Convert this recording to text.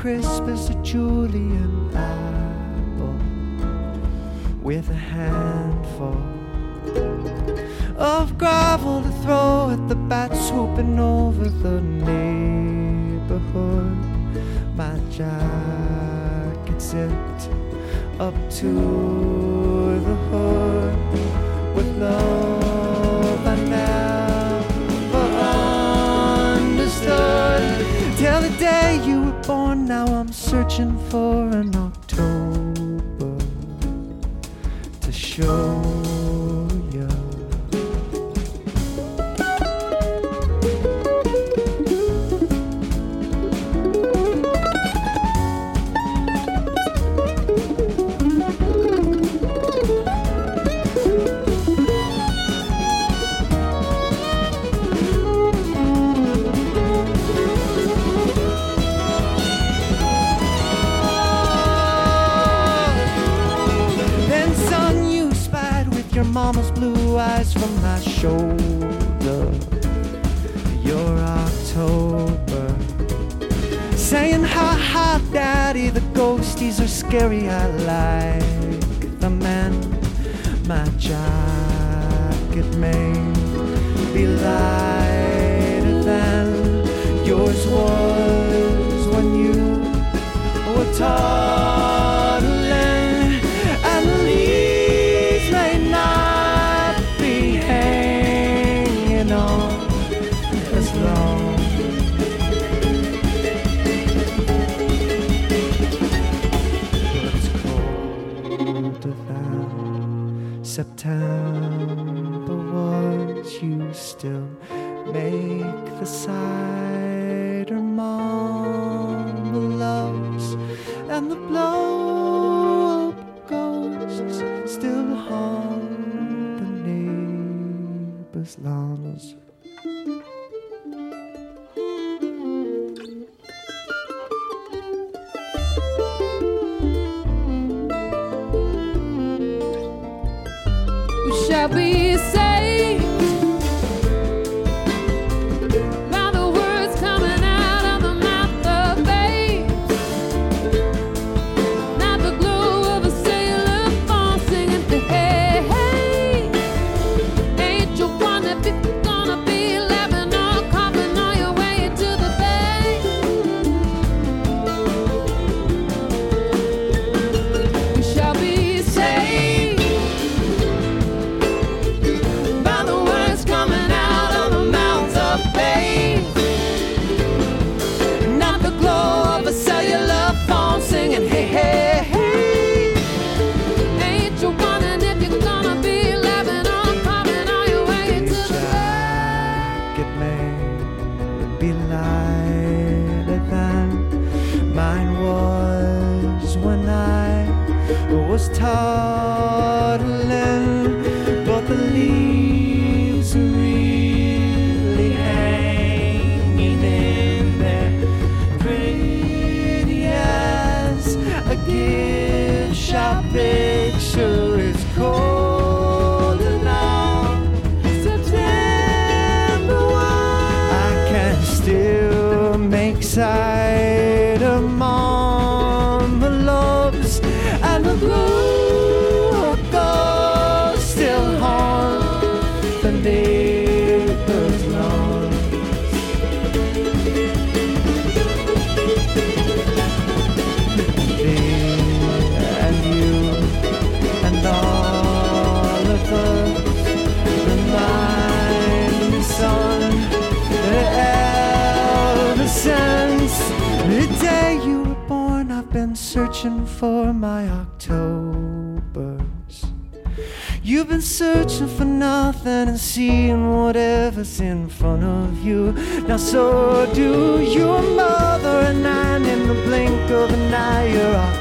crisp as a Julian apple, with a handful of gravel to throw at the bats swooping over the neighborhood. My jacket zipped up to the hood with love I never understood. Till the day you were born, now I'm searching for an October to show you. Mama's blue eyes from my shoulder. You're October, saying ha ha daddy, the ghosties are scary. I like the men. My jacket may be lighter than yours was when you were toddling, and the leaves may not be hanging on as long. But it's colder than September was. You still make the cider mama loves, and the blow-up ghosts still haunt the neighbors' lawns. We shall be saved by the words coming out of the mouth of babes, not the glow of a sailor phone singing hey hey. Ain't you wonder if you're gonna be laughing or coughing on your way to the bay? We shall be saved by the words coming out of the mouths of babes, not the glow of a cellular phone singing hey hey hey. Ain't you wondering if you're gonna be laughing or coughing on your way to the Jacket may be lighter than mine was when I was toddling, but the leaves are really hanging in there, pretty as a gift shop picture. It's colder now, September 1. I can still make cider mama loves, and the blue ghosts still haunt the neighbor's lawns. They and you and all of us remind me, son, that ever since the day you were born, I've been searching for my Octobers. You've been searching for nothing and seeing whatever's in front of you. Now so do your mother and I, and in the blink of an eye, you're